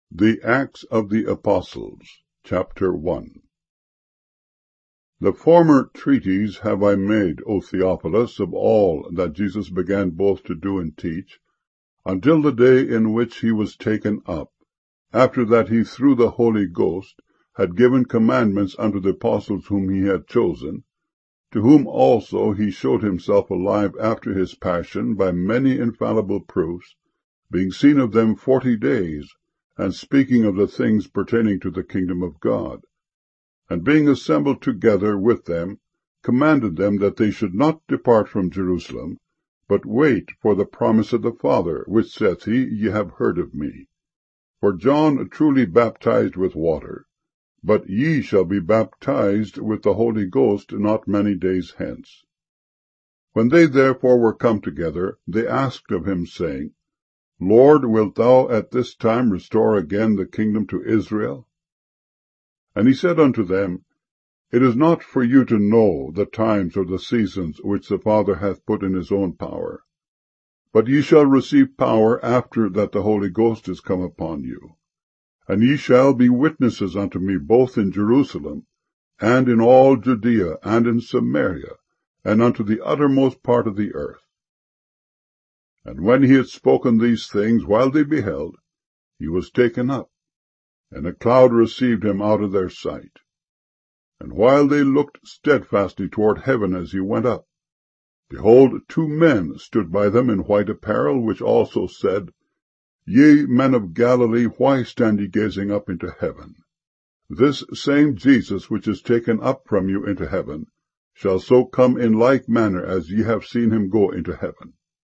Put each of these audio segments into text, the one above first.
The Acts of the Apostles, Chapter 1. The former treatise have I made, O Theophilus, of all that Jesus began both to do and teach, until the day in which he was taken up, after that he through the Holy Ghost had given commandments unto the apostles whom he had chosen, to whom also he showed himself alive after his passion by many infallible proofs, being seen of them 40 days, and speaking of the things pertaining to the kingdom of God. And being assembled together with them, commanded them that they should not depart from Jerusalem, but wait for the promise of the Father, which saith he, Ye have heard of me. For John truly baptized with water, but ye shall be baptized with the Holy Ghost not many days hence. When they therefore were come together, they asked of him, saying, Lord, wilt thou at this time restore again the kingdom to Israel? And he said unto them, It is not for you to know the times or the seasons which the Father hath put in his own power, but ye shall receive power after that the Holy Ghost is come upon you. And ye shall be witnesses unto me both in Jerusalem, and in all Judea, and in Samaria, and unto the uttermost part of the earth. And when he had spoken these things, while they beheld, he was taken up, and a cloud received him out of their sight. And while they looked steadfastly toward heaven as he went up, behold, 2 men stood by them in white apparel, which also said, Ye men of Galilee, why stand ye gazing up into heaven? This same Jesus, which is taken up from you into heaven, shall so come in like manner as ye have seen him go into heaven.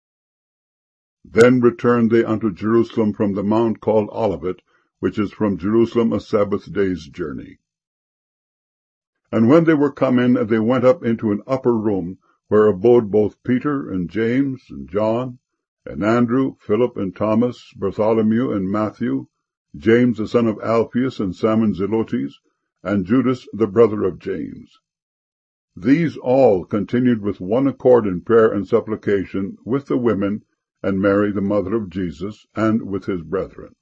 Then returned they unto Jerusalem from the mount called Olivet, which is from Jerusalem a Sabbath day's journey. And when they were come in, they went up into an upper room, where abode both Peter and James and John, and Andrew, Philip and Thomas, Bartholomew and Matthew, James the son of Alphaeus and Simon Zelotes, and Judas the brother of James. These all continued with one accord in prayer and supplication with the women, and Mary the mother of Jesus, and with his brethren.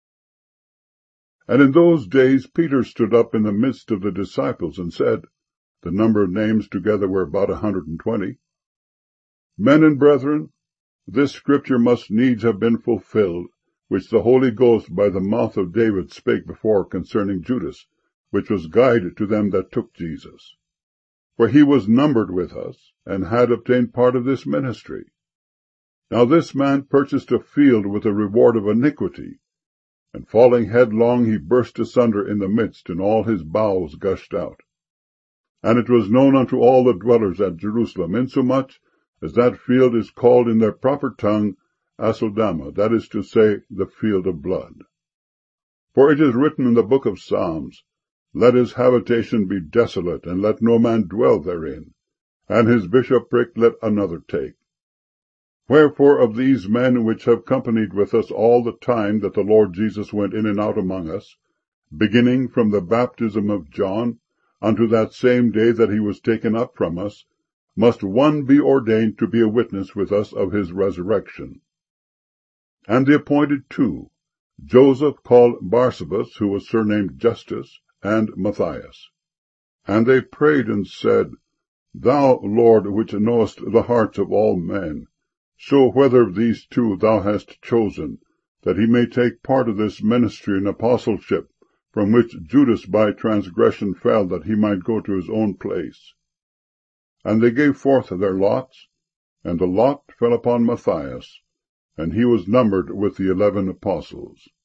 And in those days Peter stood up in the midst of the disciples, and said, the number of names together were about 120, Men and brethren, this scripture must needs have been fulfilled, which the Holy Ghost by the mouth of David spake before concerning Judas, which was guide to them that took Jesus. For he was numbered with us, and had obtained part of this ministry. Now this man purchased a field with a reward of iniquity, and falling headlong he burst asunder in the midst, and all his bowels gushed out. And it was known unto all the dwellers at Jerusalem, insomuch as that field is called in their proper tongue Aceldama, that is to say, the field of blood. For it is written in the book of Psalms, Let his habitation be desolate, and let no man dwell therein, and his bishopric let another take. Wherefore of these men which have companied with us all the time that the Lord Jesus went in and out among us, beginning from the baptism of John, unto that same day that he was taken up from us, must one be ordained to be a witness with us of his resurrection. And they appointed 2, Joseph called Barsabas, who was surnamed Justus, and Matthias. And they prayed and said, Thou, Lord, which knowest the hearts of all men, show whether of these 2 thou hast chosen, that he may take part of this ministry and apostleship, from which Judas by transgression fell, that he might go to his own place. And they gave forth their lots, and the lot fell upon Matthias, and he was numbered with the 11 apostles.